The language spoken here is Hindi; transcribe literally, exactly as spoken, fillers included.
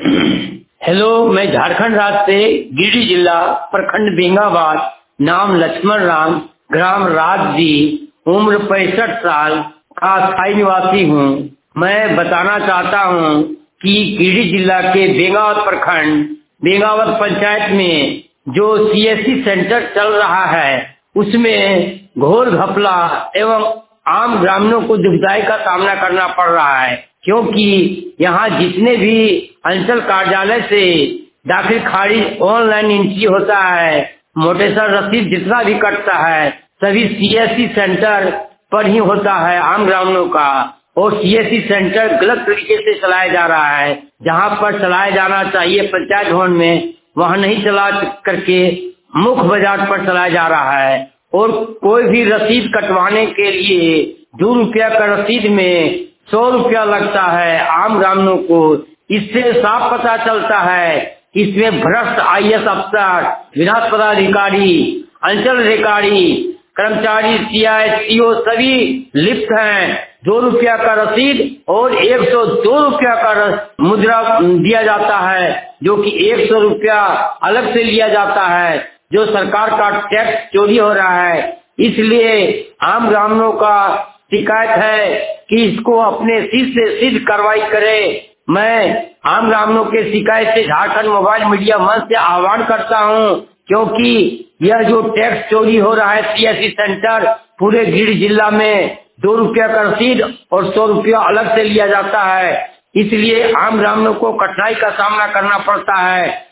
हेलो, मैं झारखंड राज्य से गिरिडीह जिला प्रखंड बेंगाबाद, नाम लक्ष्मण राम, ग्राम राजदी, उम्र पैंसठ साल का स्थायी निवासी हूँ। मैं बताना चाहता हूँ कि गिरिडीह जिला के बेंगाबाद प्रखंड बेंगाबाद पंचायत में जो सीएससी सेंटर चल रहा है उसमें घोर घपला एवं आम ग्रामीणों को दुखदाई का सामना करना पड़ रहा है, क्योंकि यहाँ जितने भी अंचल कार्यालय से दाखिल खारिज ऑनलाइन एंट्री होता है, मोटेसर रसीद जितना भी कटता है सभी सीएससी सेंटर पर ही होता है आम ग्रामीणों का। और सीएससी सेंटर गलत तरीके से चलाया जा रहा है, जहाँ पर चलाया जाना चाहिए पंचायत भवन में वहाँ नहीं चला करके मुख्य बाजार पर चलाया जा रहा है। और कोई भी रसीद कटवाने के लिए दो रुपया का रसीद में सौ रुपया लगता है आम ग्रामीणों को। इससे साफ पता चलता है इसमें भ्रष्ट आईएएस अफसर, विधायक पदाधिकारी, अंचल अधिकारी, कर्मचारी, सीआई, सीओ सभी लिप्त हैं। दो रुपया का रसीद और एक सौ दो रुपया का मुद्रा दिया जाता है, जो कि एक सौ रुपया अलग से लिया जाता है, जो सरकार का टैक्स चोरी हो रहा है। इसलिए आम ग्रामीणों का शिकायत है कि इसको अपने सिर से सिद्ध कार्रवाई करे। मैं आम ग्रामीणों के शिकायत से झारखंड मोबाइल मीडिया मंच से आह्वान करता हूं, क्योंकि यह जो टैक्स चोरी हो रहा है सीएससी सेंटर पूरे गिरिडीह जिला में दो रुपया का रसीद और सौ रुपया अलग से लिया जाता है। इसलिए आम ग्रामीणों को कठिनाई का सामना करना पड़ता है।